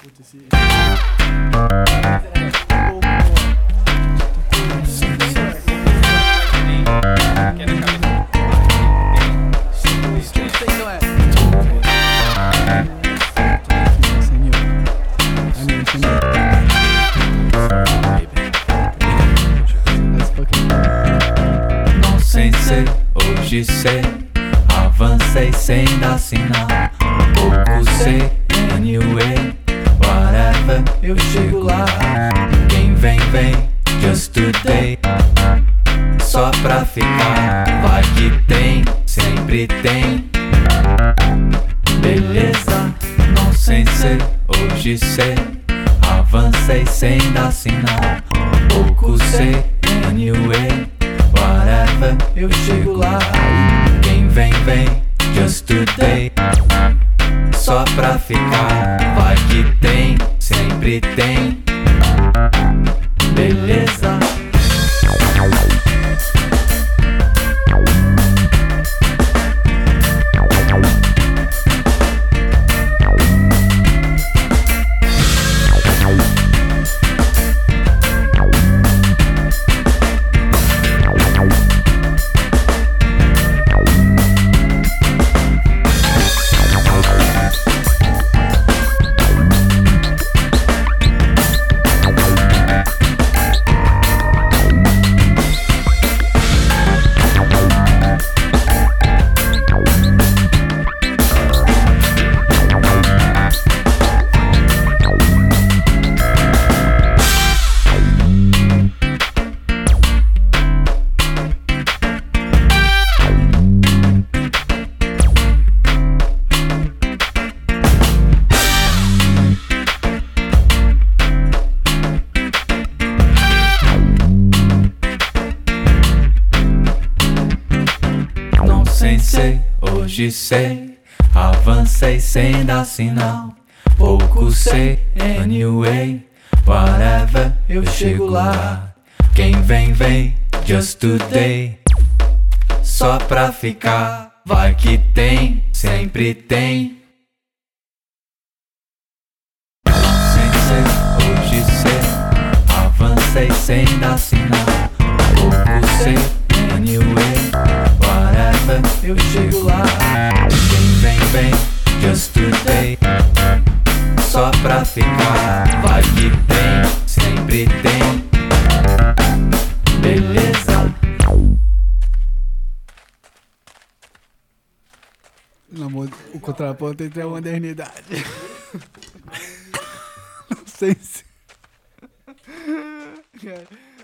Putz, esse... Não sensei, hoje sei, avancei sem dar sinal. Pouco sei, anyway, whatever, eu chego lá. Quem vem, vem, just today, só pra ficar. Vai que tem, sempre tem. Beleza, não sensei, hoje sei, avancei sem dar sinal. Pouco sei, anyway, whatever, eu chego lá. Quem vem, vem, just today, só pra ficar. Vai que tem, sempre tem. Beleza. Sensei, hoje sei, avancei sem dar sinal. Pouco sei, anyway, whatever, eu chego lá. Quem vem, vem, just today, só pra ficar. Vai que tem, sempre tem. Sensei, hoje sei, avancei sem dar sinal. Pouco sei, anyway, whatever, eu chego lá. Quem vem, vem, just today, só pra ficar. Vai que tem, sempre tem. Beleza. O contraponto entre a modernidade. Não sei se...